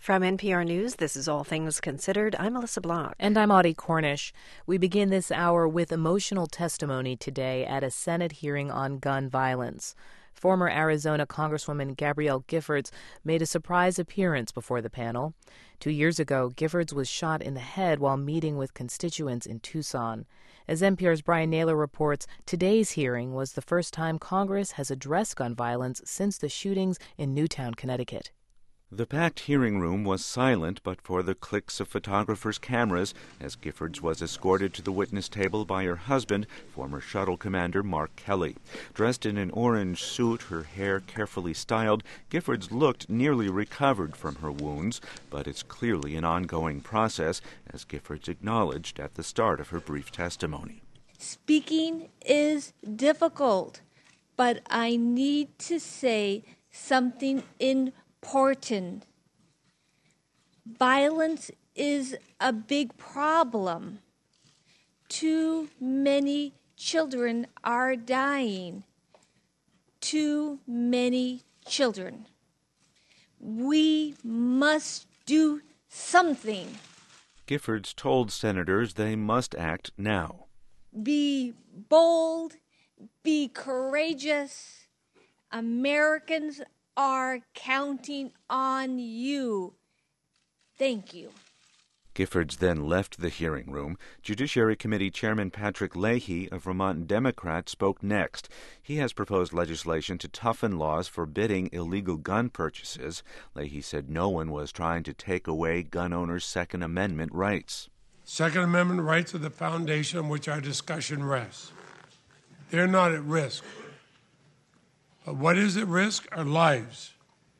From NPR News, this is All Things Considered. I'm Melissa Block. And I'm Audie Cornish. We begin this hour with emotional testimony today at a Senate hearing on gun violence. Former Arizona Congresswoman Gabrielle Giffords made a surprise appearance before the panel. 2 years ago, Giffords was shot in the head while meeting with constituents in Tucson. As NPR's Brian Naylor reports, today's hearing was the first time Congress has addressed gun violence since the shootings in Newtown, Connecticut. The packed hearing room was silent but for the clicks of photographers' cameras as Giffords was escorted to the witness table by her husband, former shuttle commander Mark Kelly. Dressed in an orange suit, her hair carefully styled, Giffords looked nearly recovered from her wounds, but it's clearly an ongoing process, as Giffords acknowledged at the start of her brief testimony. Speaking is difficult, but I need to say something important. Violence is a big problem. Too many children are dying. Too many children. We must do something. Giffords told senators they must act now. Be bold. Be courageous. Americans are counting on you. Thank you. Giffords then left the hearing room. Judiciary Committee Chairman Patrick Leahy, a Vermont Democrat, spoke next. He has proposed legislation to toughen laws forbidding illegal gun purchases. Leahy said no one was trying to take away gun owners' Second Amendment rights. Second Amendment rights are the foundation on which our discussion rests. They're not at risk. But what is at risk are lives.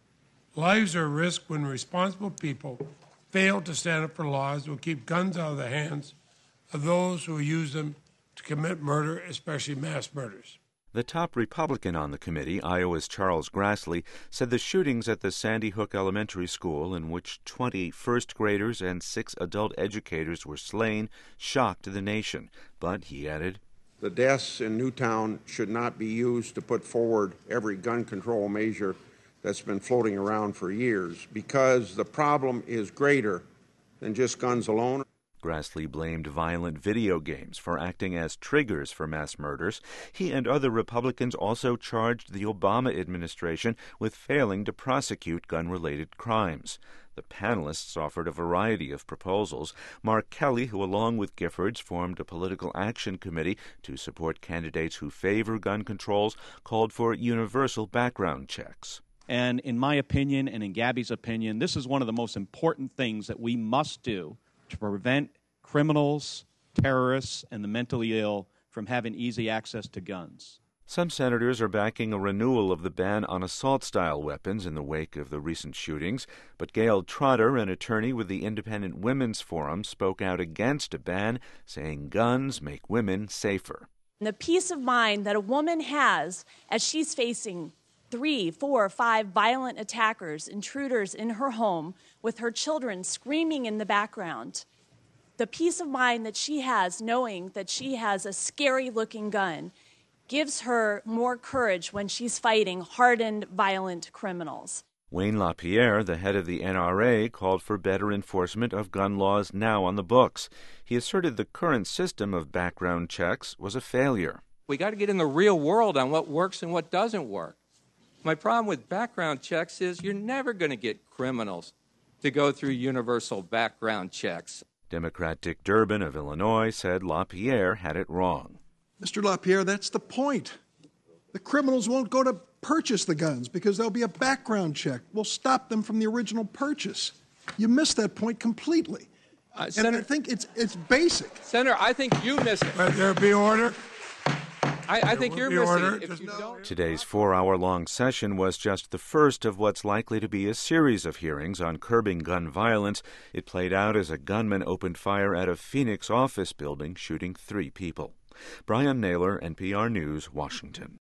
Lives are at risk when responsible people fail to stand up for laws that will keep guns out of the hands of those who use them to commit murder, especially mass murders. The top Republican on the committee, Iowa's Charles Grassley, said the shootings at the Sandy Hook Elementary School, in which 20 first graders and 6 adult educators were slain, shocked the nation. But, he added, the deaths in Newtown should not be used to put forward every gun control measure that's been floating around for years, because the problem is greater than just guns alone. Grassley blamed violent video games for acting as triggers for mass murders. He and other Republicans also charged the Obama administration with failing to prosecute gun-related crimes. The panelists offered a variety of proposals. Mark Kelly, who along with Giffords formed a political action committee to support candidates who favor gun controls, called for universal background checks. And in my opinion, and in Gabby's opinion, this is one of the most important things that we must do to prevent criminals, terrorists, and the mentally ill from having easy access to guns. Some senators are backing a renewal of the ban on assault-style weapons in the wake of the recent shootings, but Gail Trotter, an attorney with the Independent Women's Forum, spoke out against a ban, saying guns make women safer. The peace of mind that a woman has as she's facing 3, 4, 5 violent attackers, intruders in her home, with her children screaming in the background, the peace of mind that she has knowing that she has a scary-looking gun gives her more courage when she's fighting hardened, violent criminals. Wayne LaPierre, the head of the NRA, called for better enforcement of gun laws now on the books. He asserted the current system of background checks was a failure. We got to get in the real world on what works and what doesn't work. My problem with background checks is you're never going to get criminals to go through universal background checks. Democrat Dick Durbin of Illinois said LaPierre had it wrong. Mr. LaPierre, that's the point. The criminals won't go to purchase the guns because there'll be a background check. We'll stop them from the original purchase. You missed that point completely. Senator, and I think it's basic. Senator, I think you missed it. Let there be order. I think you're missing it. If you don't... Today's 4-hour-long session was just the first of what's likely to be a series of hearings on curbing gun violence. It played out as a gunman opened fire at a Phoenix office building, shooting 3 people. Brian Naylor, NPR News, Washington.